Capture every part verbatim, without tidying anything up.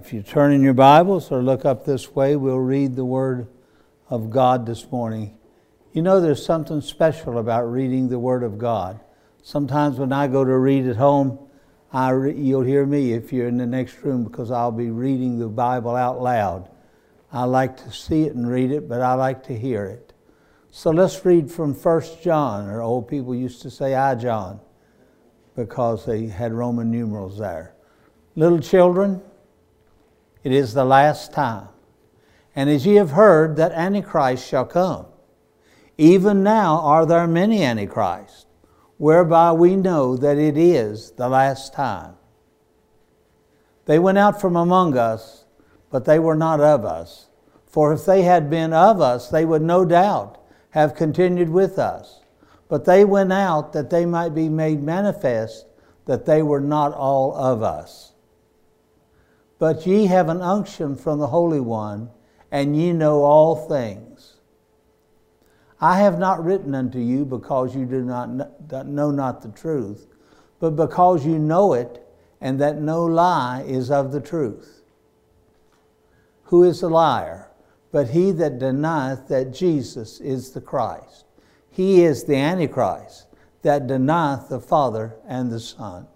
If you turn in your Bibles or look up this way, we'll read the Word of God this morning. You know, there's something special about reading the Word of God. Sometimes when I go to read at home, I re- you'll hear me if you're in the next room, because I'll be reading the Bible out loud. I like to see it and read it, but I like to hear it. So let's read from First John, or old people used to say I John, because they had Roman numerals there. Little children, it is the last time. And as ye have heard that Antichrist shall come, even now are there many Antichrists, whereby we know that it is the last time. They went out from among us, but they were not of us. For if they had been of us, they would no doubt have continued with us. But they went out that they might be made manifest that they were not all of us. But ye have an unction from the Holy One, and ye know all things. I have not written unto you because you do not know not the truth, but because you know it, and that no lie is of the truth. Who is a liar? But he that denieth that Jesus is the Christ. He is the Antichrist, that denieth the Father and the Son.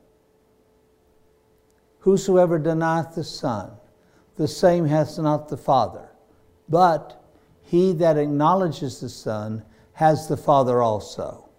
Whosoever denieth the Son, the same hath not the Father. But he that acknowledges the Son has the Father also.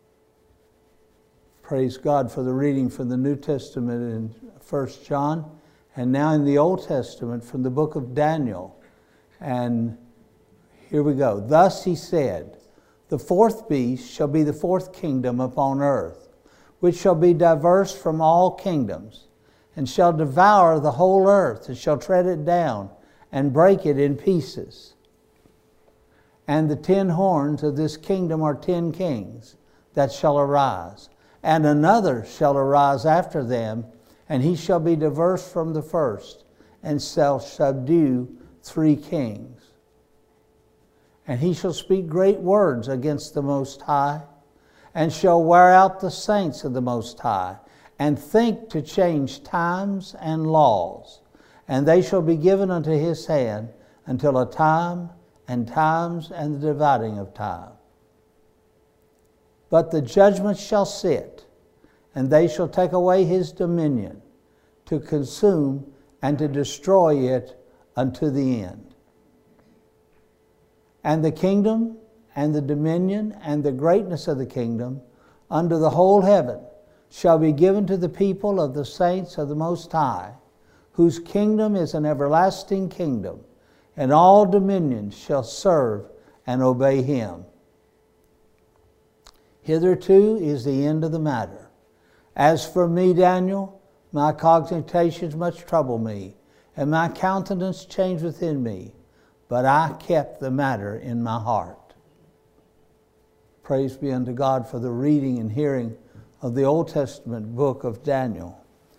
Praise God for the reading from the New Testament in First John, and now in the Old Testament from the book of Daniel. And here we go. Thus he said, the fourth beast shall be the fourth kingdom upon earth, which shall be diverse from all kingdoms, and shall devour the whole earth, and shall tread it down, and break it in pieces. And the ten horns of this kingdom are ten kings that shall arise, and another shall arise after them, and he shall be diverse from the first, and shall subdue three kings. And he shall speak great words against the Most High, and shall wear out the saints of the Most High, and think to change times and laws. And they shall be given unto his hand until a time and times and the dividing of time. But the judgment shall sit, and they shall take away his dominion, to consume and to destroy it unto the end. And the kingdom and the dominion and the greatness of the kingdom under the whole heaven shall be given to the people of the saints of the Most High, whose kingdom is an everlasting kingdom, and all dominions shall serve and obey him. Hitherto is the end of the matter. As for me, Daniel, my cogitations much trouble me, and my countenance changed within me, but I kept the matter in my heart. Praise be unto God for the reading and hearing of the Old Testament book of Daniel.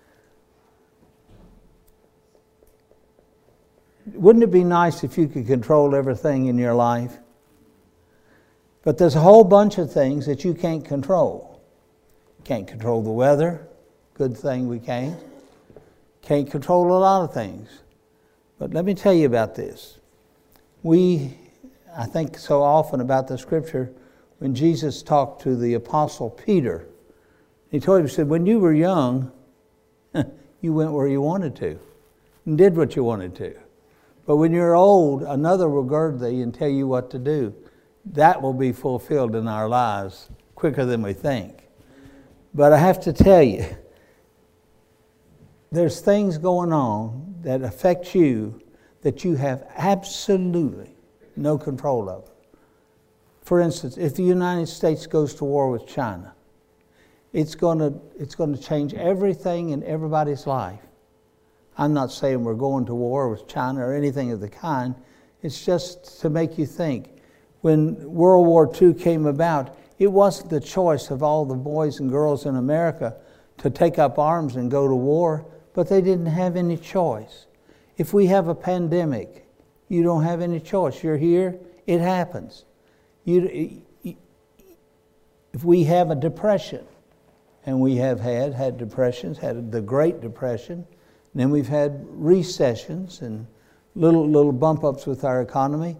Wouldn't it be nice if you could control everything in your life? But there's a whole bunch of things that you can't control. Can't control the weather. Good thing we can't. Can't control a lot of things. But let me tell you about this. We, I think so often about the scripture when Jesus talked to the apostle Peter. He told him, he said, when you were young, you went where you wanted to and did what you wanted to. But when you're old, another will gird thee and tell you what to do. That will be fulfilled in our lives quicker than we think. But I have to tell you, there's things going on that affect you that you have absolutely no control over. For instance, if the United States goes to war with China, it's going to it's going to change everything in everybody's life. I'm not saying we're going to war with China or anything of the kind. It's just to make you think. When World War Two came about, it wasn't the choice of all the boys and girls in America to take up arms and go to war, but they didn't have any choice. If we have a pandemic, you don't have any choice. You're here, it happens. You, if we have a depression, and we have had, had depressions, had the Great Depression, And then we've had recessions and little little bump ups with our economy.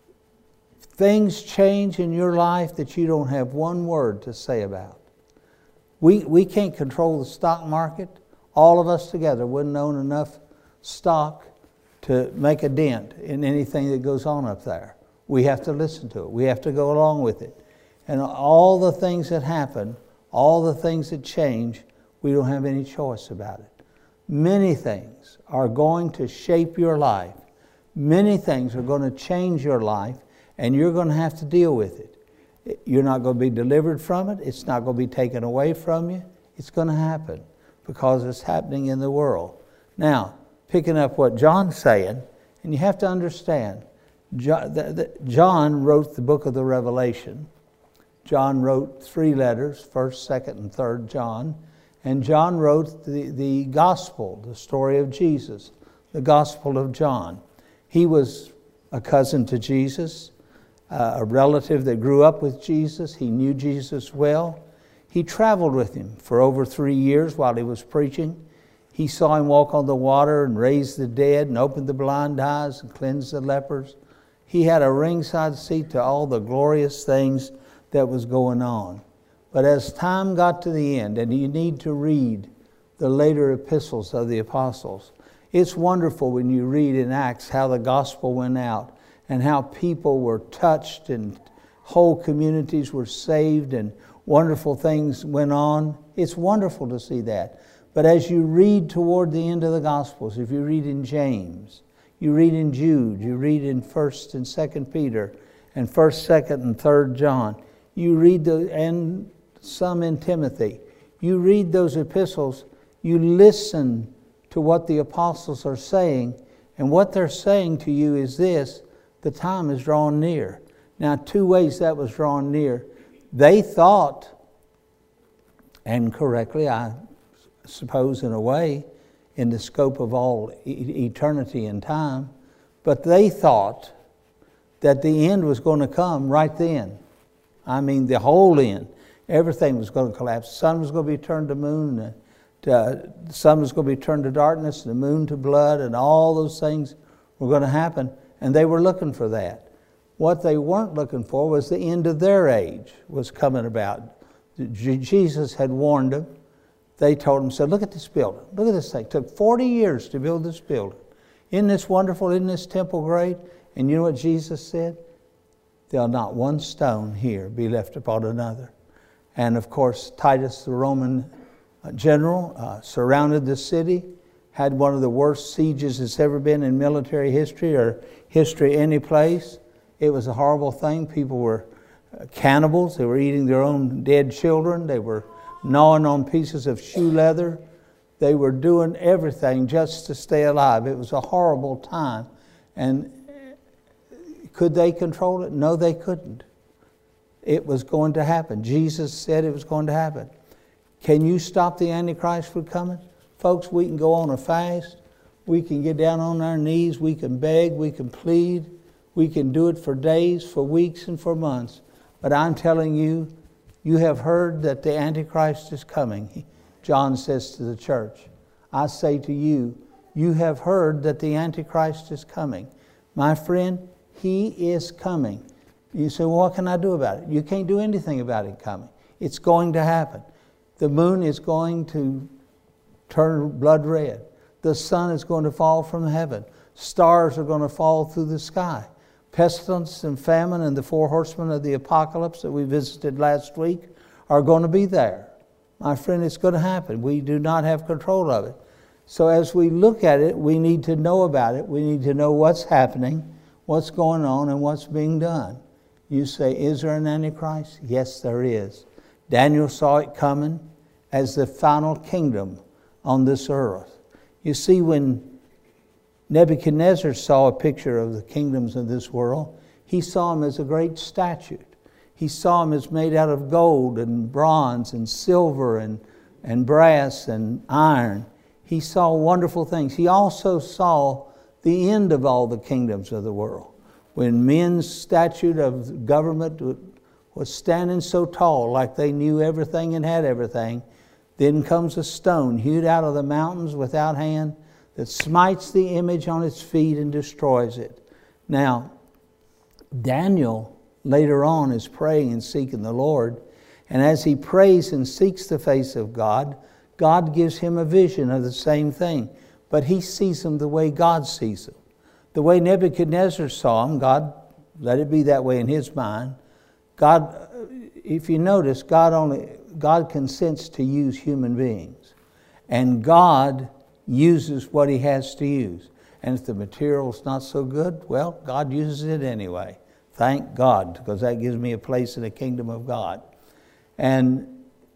Things change in your life that you don't have one word to say about. We we can't control the stock market. All of us together wouldn't own enough stock to make a dent in anything that goes on up there. We have to listen to it. We have to go along with it. And all the things that happen, all the things that change, we don't have any choice about it. Many things are going to shape your life. Many things are going to change your life, and you're going to have to deal with it. You're not going to be delivered from it. It's not going to be taken away from you. It's going to happen because it's happening in the world. Now, picking up what John's saying, and you have to understand, John wrote the book of the Revelation. John wrote three letters, first, second, and third John. And John wrote the, the gospel, the story of Jesus, the gospel of John. He was a cousin to Jesus, uh, a relative that grew up with Jesus. He knew Jesus well. He traveled with him for over three years while he was preaching. He saw him walk on the water and raise the dead and open the blind eyes and cleanse the lepers. He had a ringside seat to all the glorious things that was going on. But as time got to the end, and you need to read the later epistles of the apostles, it's wonderful when you read in Acts how the gospel went out and how people were touched and whole communities were saved and wonderful things went on. It's wonderful to see that. But as you read toward the end of the Gospels, if you read in James, you read in Jude, you read in First and Second Peter, and First, Second, and Third John, you read the and some in Timothy. You read those epistles, you listen to what the apostles are saying, and what they're saying to you is this: the time is drawing near. Now, two ways that was drawn near. They thought, and correctly, I suppose in a way, in the scope of all e- eternity and time, but they thought that the end was going to come right then. I mean, the whole end. Everything was going to collapse. The sun was going to be turned to moon. Uh, to, the sun was going to be turned to darkness, the moon to blood, and all those things were going to happen. And they were looking for that. What they weren't looking for was the end of their age was coming about. Jesus had warned them. They told him, said, look at this building. Look at this thing. It took forty years to build this building. Isn't this wonderful? Isn't this temple great? And you know what Jesus said? There'll not one stone here be left upon another. And of course, Titus, the Roman general, uh, surrounded the city, had one of the worst sieges that's ever been in military history or history any place. It was a horrible thing. People were cannibals. They were eating their own dead children. They were gnawing on pieces of shoe leather. They were doing everything just to stay alive. It was a horrible time. And could they control it? No, they couldn't. It was going to happen. Jesus said it was going to happen. Can you stop the Antichrist from coming? Folks, we can go on a fast. We can get down on our knees. We can beg. We can plead. We can do it for days, for weeks, and for months. But I'm telling you, you have heard that the Antichrist is coming. John says to the church, I say to you, you have heard that the Antichrist is coming. My friend, he is coming. You say, well, what can I do about it? You can't do anything about it coming. It's going to happen. The moon is going to turn blood red. The sun is going to fall from heaven. Stars are going to fall through the sky. Pestilence and famine and the four horsemen of the apocalypse that we visited last week are going to be there. My friend, it's going to happen. We do not have control of it. So as we look at it, we need to know about it. We need to know what's happening, what's going on, and what's being done. You say, is there an Antichrist? Yes, there is. Daniel saw it coming as the final kingdom on this earth. You see, when Nebuchadnezzar saw a picture of the kingdoms of this world, he saw him as a great statue. He saw him as made out of gold and bronze and silver and, and brass and iron. He saw wonderful things. He also saw the end of all the kingdoms of the world. When men's statute of government was standing so tall, like they knew everything and had everything, then comes a stone hewed out of the mountains without hand, that smites the image on its feet and destroys it. Now, Daniel later on is praying and seeking the Lord, and as he prays and seeks the face of God, God gives him a vision of the same thing, but he sees him the way God sees him. The way Nebuchadnezzar saw him, God let it be that way in his mind. God, if you notice, God only God consents to use human beings, and God uses what he has to use. And if the material's not so good, well, God uses it anyway. Thank God, because that gives me a place in the kingdom of God. And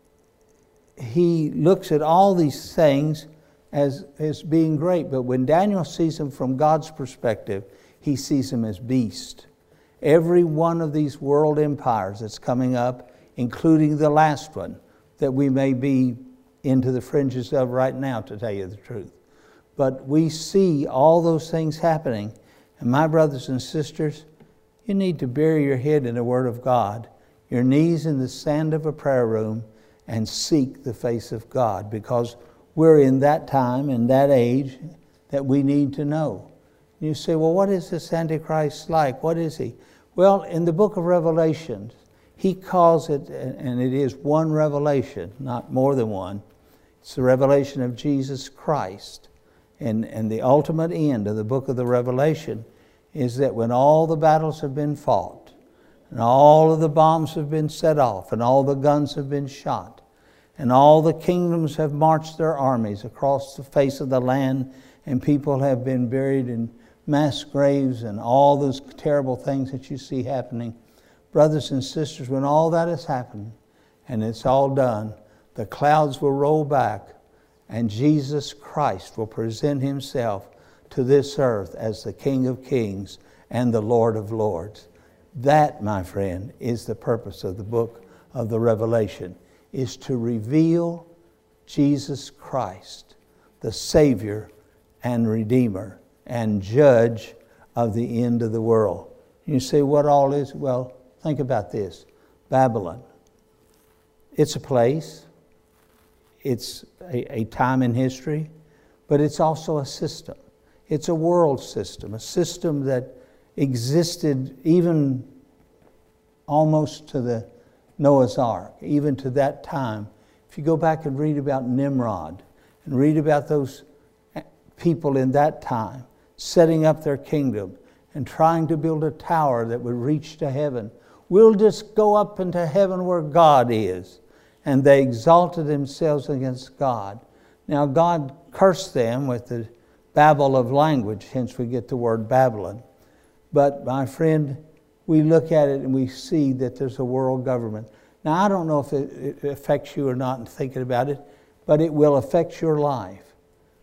he looks at all these things as, as being great. But when Daniel sees them from God's perspective, he sees them as beast. Every one of these world empires that's coming up, including the last one, that we may be into the fringes of right now, to tell you the truth. But we see all those things happening. And my brothers and sisters, you need to bury your head in the Word of God, your knees in the sand of a prayer room, and seek the face of God, because we're in that time, in that age, that we need to know. You say, well, what is this Antichrist like? What is he? Well, in the book of Revelation, he calls it, and it is one revelation, not more than one. It's the revelation of Jesus Christ. And, and the ultimate end of the book of the Revelation is that when all the battles have been fought, and all of the bombs have been set off, and all the guns have been shot, and all the kingdoms have marched their armies across the face of the land, and people have been buried in mass graves, and all those terrible things that you see happening. Brothers and sisters, when all that has happened, and it's all done, the clouds will roll back, and Jesus Christ will present himself to this earth as the King of Kings and the Lord of Lords. That, my friend, is the purpose of the book of the Revelation, is to reveal Jesus Christ, the Savior and Redeemer and Judge of the end of the world. You say, what all is? Well, think about this. Babylon. It's a place. It's a, a time in history, but it's also a system. It's a world system, a system that existed even almost to the Noah's Ark, even to that time. If you go back and read about Nimrod and read about those people in that time setting up their kingdom and trying to build a tower that would reach to heaven. We'll just go up into heaven where God is. And they exalted themselves against God. Now God cursed them with the babble of language, hence we get the word Babylon. But my friend, we look at it and we see that there's a world government. Now I don't know if it, it affects you or not in thinking about it, but it will affect your life.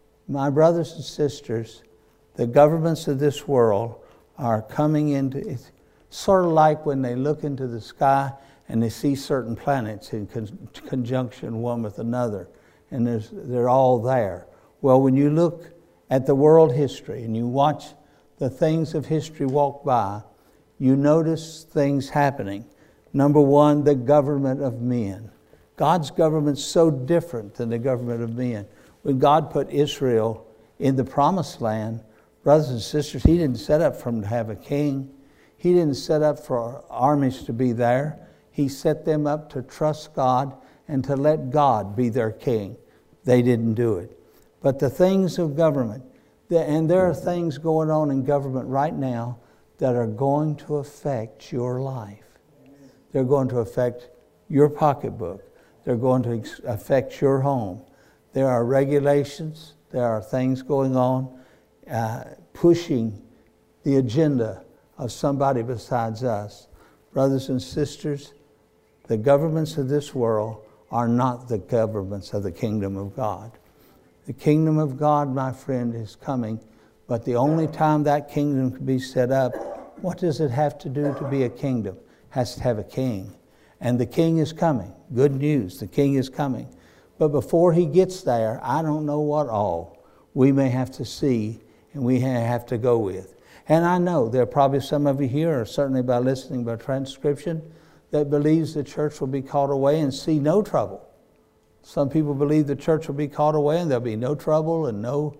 My brothers and sisters, the governments of this world are coming into, it's sort of like when they look into the sky and they see certain planets in con- conjunction one with another, and there's, they're all there. Well, when you look at the world history and you watch the things of history walk by, you notice things happening. Number one, the government of men. God's government's so different than the government of men. When God put Israel in the promised land, brothers and sisters, he didn't set up for them to have a king. He didn't set up for armies to be there. He set them up to trust God and to let God be their king. They didn't do it. But the things of government, and there are things going on in government right now that are going to affect your life. They're going to affect your pocketbook. They're going to affect your home. There are regulations. There are things going on uh, pushing the agenda of somebody besides us. Brothers and sisters, the governments of this world are not the governments of the kingdom of God. The kingdom of God, my friend, is coming, but the only time that kingdom can be set up, what does it have to do to be a kingdom? It has to have a king. And the king is coming. Good news, the king is coming. But before he gets there, I don't know what all we may have to see and we have to go with. And I know there are probably some of you here, or certainly by listening by transcription, that believes the church will be called away and see no trouble. Some people believe the church will be called away and there'll be no trouble and no,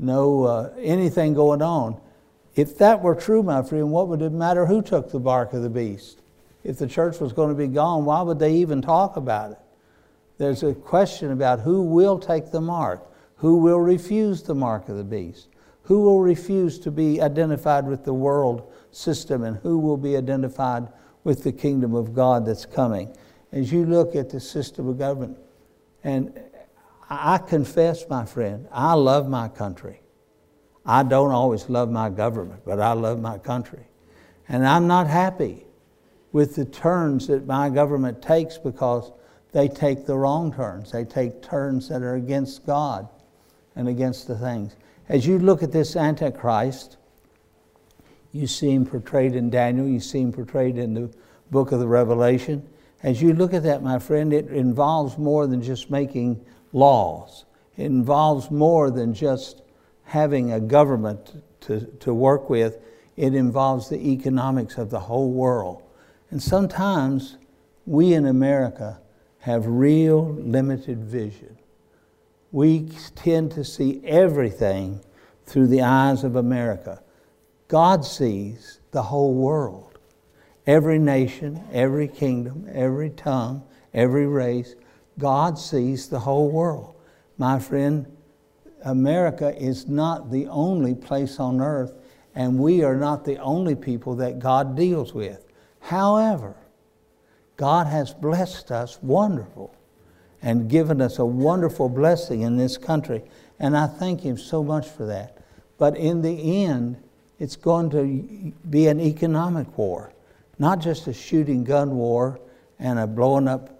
no uh, anything going on. If that were true, my friend, what would it matter who took the mark of the beast? If the church was going to be gone, why would they even talk about it? There's a question about who will take the mark, who will refuse the mark of the beast, who will refuse to be identified with the world system, and who will be identified with the kingdom of God that's coming. As you look at the system of government, and I confess, my friend, I love my country. I don't always love my government, but I love my country. And I'm not happy with the turns that my government takes, because they take the wrong turns. They take turns that are against God and against the things. As you look at this Antichrist, you see him portrayed in Daniel, you see him portrayed in the book of the Revelation. As you look at that, my friend, it involves more than just making laws. It involves more than just having a government to, to work with. It involves the economics of the whole world. And sometimes we in America have real limited vision. We tend to see everything through the eyes of America. God sees the whole world. Every nation, every kingdom, every tongue, every race. God sees the whole world. My friend, America is not the only place on earth, and we are not the only people that God deals with. However, God has blessed us wonderful and given us a wonderful blessing in this country, and I thank Him so much for that. But in the end, it's going to be an economic war, not just a shooting gun war and a blowing up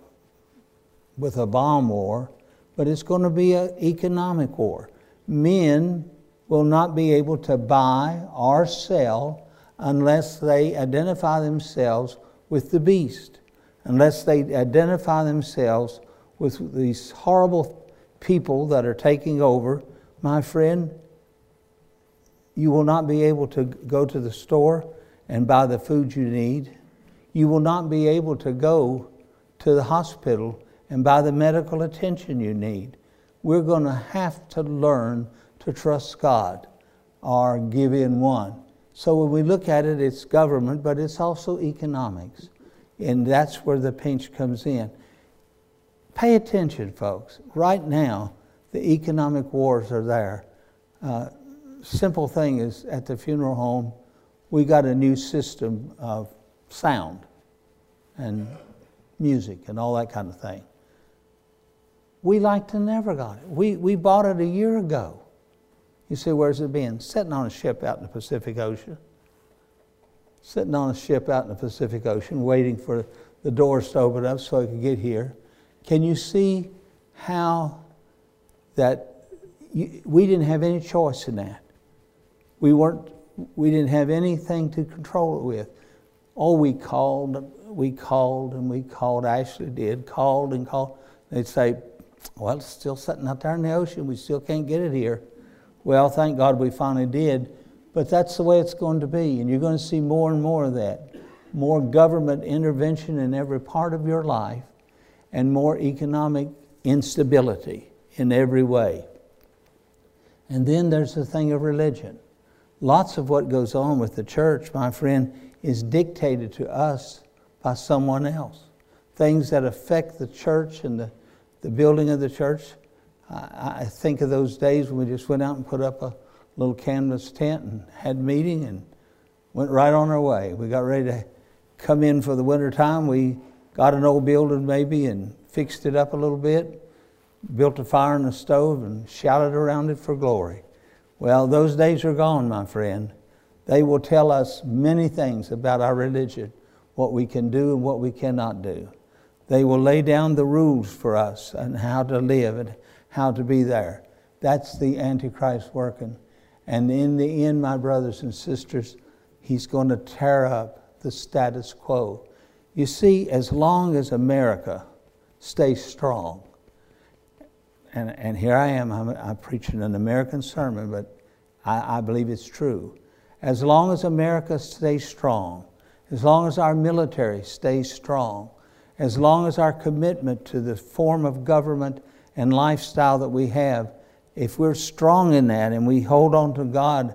with a bomb war, but it's going to be an economic war. Men will not be able to buy or sell unless they identify themselves with the beast, unless they identify themselves with these horrible people that are taking over. My friend, you will not be able to go to the store and buy the food you need. You will not be able to go to the hospital and buy the medical attention you need. We're going to have to learn to trust God or give in one. So when we look at it, it's government, but it's also economics. And that's where the pinch comes in. Pay attention, folks. Right now, the economic wars are there. Uh, simple thing is, at the funeral home, we got a new system of sound and music and all that kind of thing. We like to never got it. We, we bought it a year ago. You say, where's it been? Sitting on a ship out in the Pacific Ocean. Sitting on a ship out in the Pacific Ocean, waiting for the doors to open up so I could get here. Can you see how that you, we didn't have any choice in that? We weren't. We didn't have anything to control it with. Oh, we called, we called, and we called. Ashley did called and called. They'd say, "Well, it's still sitting out there in the ocean. We still can't get it here." Well, thank God we finally did. But that's the way it's going to be, and you're going to see more and more of that. More government intervention in every part of your life, and more economic instability in every way. And then there's the thing of religion. Lots of what goes on with the church, my friend, is dictated to us by someone else. Things that affect the church and the, the building of the church. I, I think of those days when we just went out and put up a little canvas tent and had a meeting and went right on our way. We got ready to come in for the winter time. We got an old building maybe and fixed it up a little bit, built a fire in the stove and shouted around it for glory. Well, those days are gone, my friend. They will tell us many things about our religion, what we can do and what we cannot do. They will lay down the rules for us and how to live and how to be there. That's the Antichrist working. And in the end, my brothers and sisters, he's going to tear up the status quo. You see, as long as America stays strong, and, and here I am, I'm, I'm preaching an American sermon, but I, I believe it's true. As long as America stays strong, as long as our military stays strong, as long as our commitment to the form of government and lifestyle that we have if we're strong in that and we hold on to God,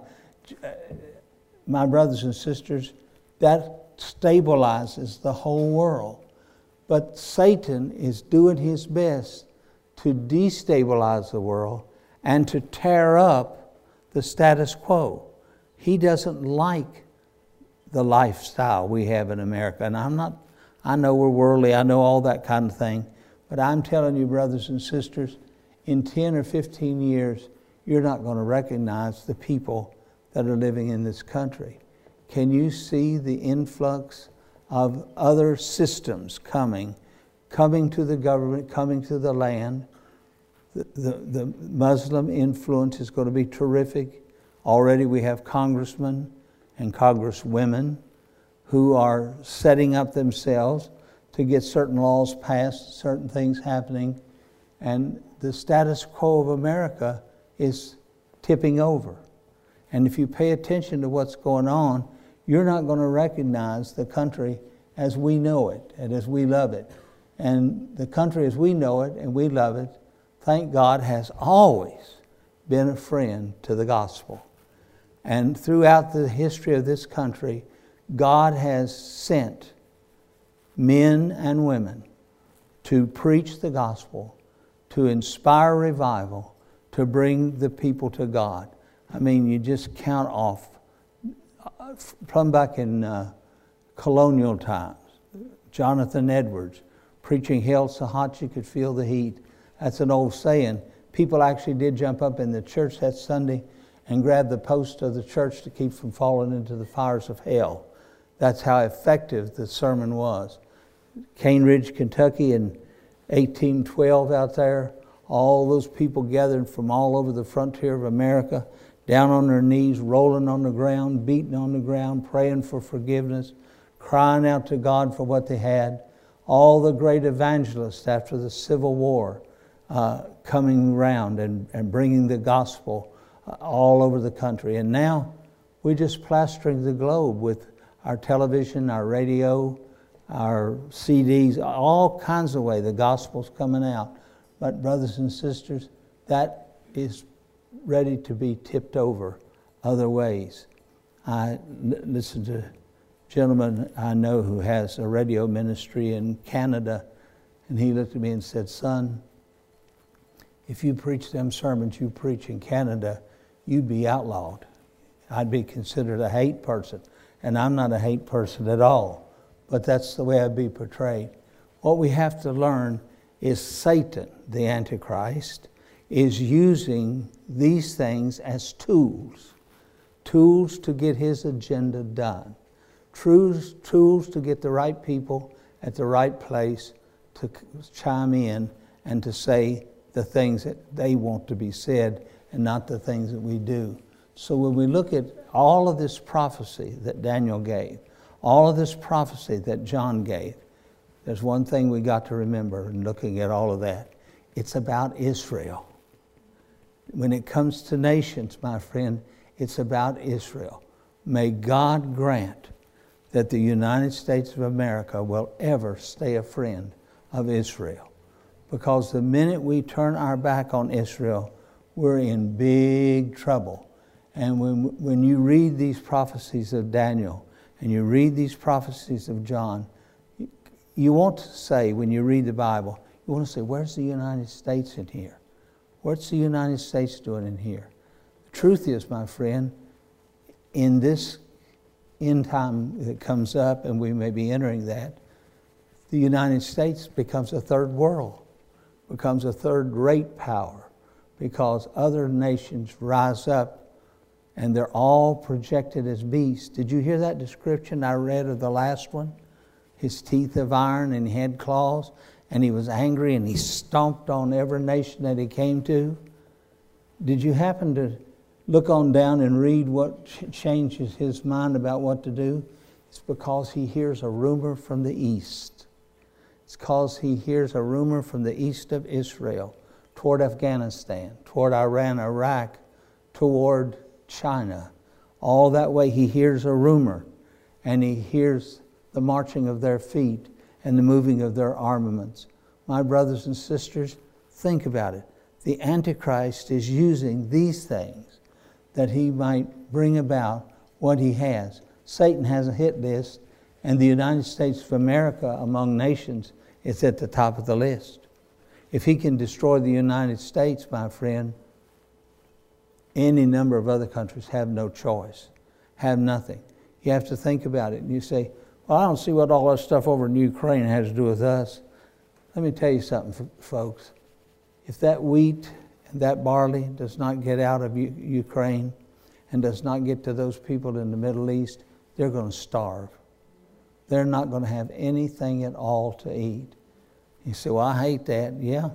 my brothers and sisters, that stabilizes the whole world. But Satan is doing his best to destabilize the world and to tear up the status quo. He doesn't like the lifestyle we have in America. And I'm not, I know we're worldly, I know all that kind of thing, but I'm telling you, brothers and sisters, in ten or fifteen years, you're not going to recognize the people that are living in this country. Can you see the influx of other systems coming, coming to the government, coming to the land? The, the, the Muslim influence is going to be terrific. Already we have congressmen and congresswomen who are setting up themselves to get certain laws passed, certain things happening, and the status quo of America is tipping over. And if you pay attention to what's going on, you're not going to recognize the country as we know it and as we love it. And the country as we know it and we love it, thank God, has always been a friend to the gospel. And throughout the history of this country, God has sent men and women to preach the gospel, to inspire revival, to bring the people to God. I mean, you just count off, from back in uh, colonial times, Jonathan Edwards preaching hell so hot you could feel the heat. That's an old saying. People actually did jump up in the church that Sunday and grab the post of the church to keep from falling into the fires of hell. That's how effective the sermon was. Cane Ridge, Kentucky in eighteen twelve out there, all those people gathered from all over the frontier of America, down on their knees, rolling on the ground, beating on the ground, praying for forgiveness, crying out to God for what they had. All the great evangelists after the Civil War uh, coming around and, and bringing the gospel uh, all over the country. And now we're just plastering the globe with our television, our radio, our C Ds, all kinds of ways the gospel's coming out. But brothers and sisters, that is ready to be tipped over other ways. I l- listen to a gentleman I know who has a radio ministry in Canada, and he looked at me and said, "Son, if you preach them sermons you preach in Canada, you'd be outlawed. I'd be considered a hate person." And I'm not a hate person at all, but that's the way I'd be portrayed. What we have to learn is Satan, the Antichrist, is using these things as tools, tools to get his agenda done, tools, tools to get the right people at the right place to chime in and to say the things that they want to be said and not the things that we do. So when we look at all of this prophecy that Daniel gave, all of this prophecy that John gave, there's one thing we got to remember in looking at all of that. It's about Israel. When it comes to nations, my friend, it's about Israel. May God grant that the United States of America will ever stay a friend of Israel. Because the minute we turn our back on Israel, we're in big trouble. And when, when you read these prophecies of Daniel and you read these prophecies of John, you want to say, when you read the Bible, you want to say, where's the United States in here? What's the United States doing in here? The truth is, my friend, in this end time that comes up, and we may be entering that, the United States becomes a third world, becomes a third-rate power, because other nations rise up and they're all projected as beasts. Did you hear that description I read of the last one? His teeth of iron and he had claws, and he was angry and he stomped on every nation that he came to. Did you happen to look on down and read what ch- changes his mind about what to do? It's because he hears a rumor from the east. It's because he hears a rumor from the east of Israel, toward Afghanistan, toward Iran, Iraq, toward China. All that way he hears a rumor, and he hears the marching of their feet and the moving of their armaments. My brothers and sisters, think about it. the Antichrist is using these things that he might bring about what he has. Satan has a hit list, and the United States of America among nations is at the top of the list. If he can destroy the United States, my friend, any number of other countries have no choice, have nothing. You have to think about it. And you say, well, I don't see what all that stuff over in Ukraine has to do with us. Let me tell you something, folks. If that wheat and that barley does not get out of U- Ukraine and does not get to those people in the Middle East, they're going to starve. They're not going to have anything at all to eat. You say, well, I hate that. Yeah,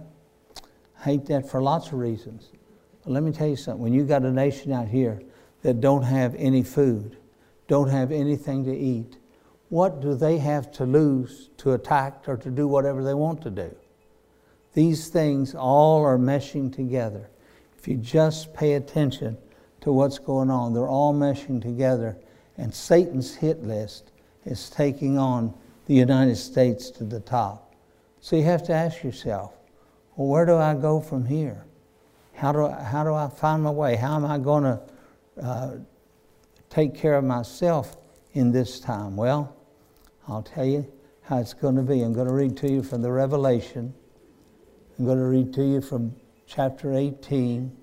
I hate that for lots of reasons. But let me tell you something. When you got a nation out here that don't have any food, don't have anything to eat, what do they have to lose to attack or to do whatever they want to do? These things all are meshing together. If you just pay attention to what's going on, they're all meshing together. And Satan's hit list is taking on the United States to the top. So you have to ask yourself, well, where do I go from here? How do I, how do I find my way? How am I going to uh, take care of myself in this time? Well, I'll tell you how it's going to be. I'm going to read to you from the Revelation. I'm going to read to you from chapter eighteen,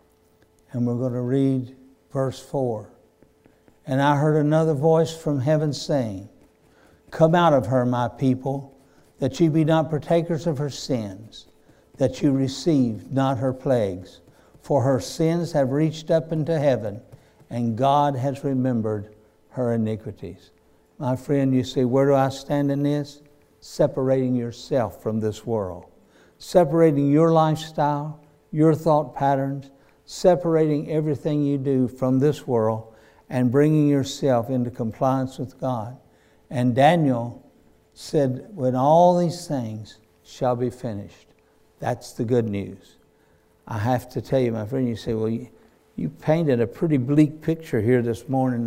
and we're going to read verse four. And I heard another voice from heaven saying, come out of her, my people, that ye be not partakers of her sins, that you receive not her plagues. For her sins have reached up into heaven, and God has remembered her iniquities. My friend, you say, where do I stand in this? Separating yourself from this world. Separating your lifestyle, your thought patterns, separating everything you do from this world and bringing yourself into compliance with God. And Daniel said, when all these things shall be finished. That's the good news. I have to tell you, my friend, you say, well, you, you painted a pretty bleak picture here this morning.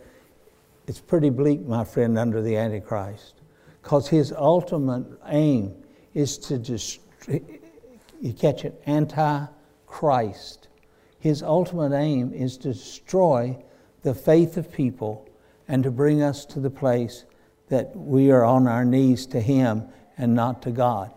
It's pretty bleak, my friend, under the Antichrist. Because his ultimate aim is to destroy, you catch it, anti-Christ. His ultimate aim is to destroy the faith of people and to bring us to the place that we are on our knees to him and not to God.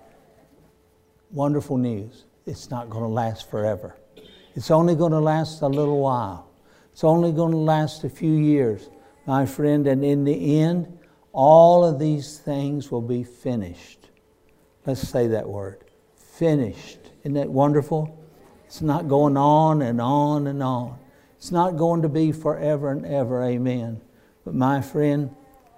Wonderful news. It's not going to last forever. It's only going to last a little while. It's only going to last a few years, my friend, and in the end, all of these things will be finished. Let's say that word. Finished. Isn't that wonderful? It's not going on and on and on. It's not going to be forever and ever, amen. But my friend,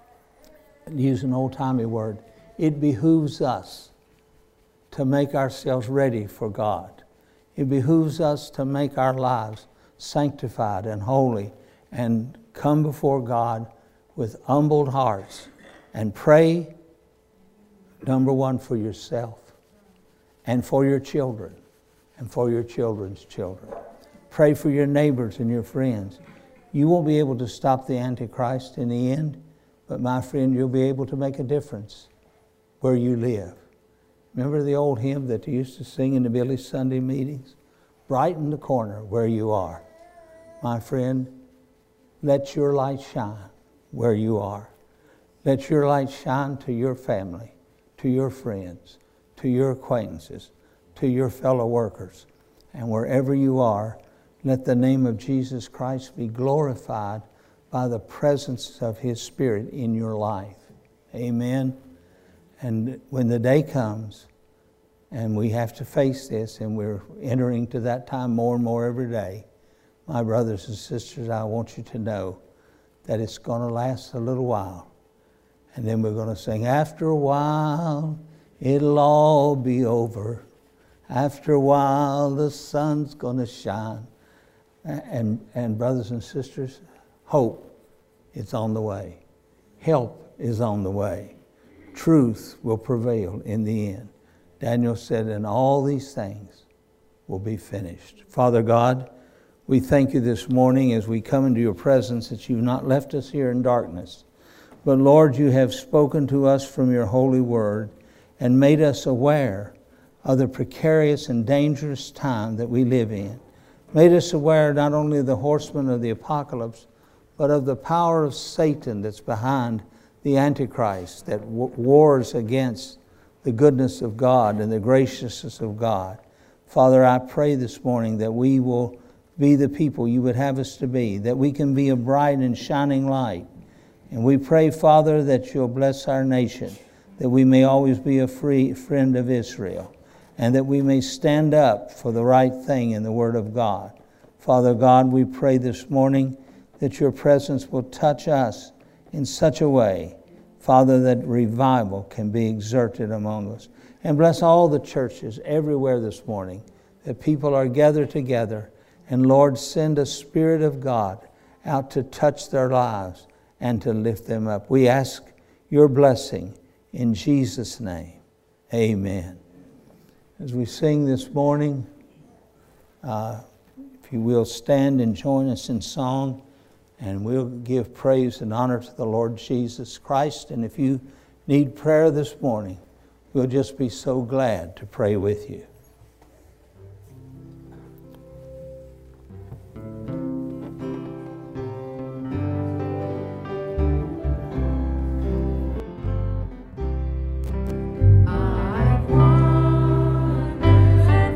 use an old-timey word, it behooves us to make ourselves ready for God. It behooves us to make our lives sanctified and holy and come before God with humbled hearts and pray, number one, for yourself and for your children and for your children's children. Pray for your neighbors and your friends. You won't be able to stop the Antichrist in the end, but my friend, you'll be able to make a difference where you live. Remember the old hymn that you used to sing in the Billy Sunday meetings? Brighten the corner where you are. My friend, let your light shine where you are. Let your light shine to your family, to your friends, to your acquaintances, to your fellow workers. And wherever you are, let the name of Jesus Christ be glorified by the presence of his Spirit in your life. Amen. And when the day comes, and we have to face this, and we're entering to that time more and more every day, my brothers and sisters, I want you to know that it's going to last a little while. And then we're going to sing, after a while, it'll all be over. After a while, the sun's going to shine. And, and brothers and sisters, hope is on the way. Help is on the way. Truth will prevail in the end. Daniel said, and all these things will be finished. Father God, we thank you this morning as we come into your presence that you've not left us here in darkness. But Lord, you have spoken to us from your holy word and made us aware of the precarious and dangerous time that we live in. Made us aware not only of the horsemen of the apocalypse, but of the power of Satan that's behind the Antichrist, that w- wars against the goodness of God and the graciousness of God. Father, I pray this morning that we will be the people you would have us to be, that we can be a bright and shining light. And we pray, Father, that you'll bless our nation, that we may always be a free friend of Israel, and that we may stand up for the right thing in the Word of God. Father God, we pray this morning that your presence will touch us in such a way, Father, that revival can be exerted among us. And bless all the churches everywhere this morning, that people are gathered together. And Lord, send a Spirit of God out to touch their lives and to lift them up. We ask your blessing in Jesus' name. Amen. As we sing this morning, uh, if you will stand and join us in song, and we'll give praise and honor to the Lord Jesus Christ. And if you need prayer this morning, we'll just be so glad to pray with you.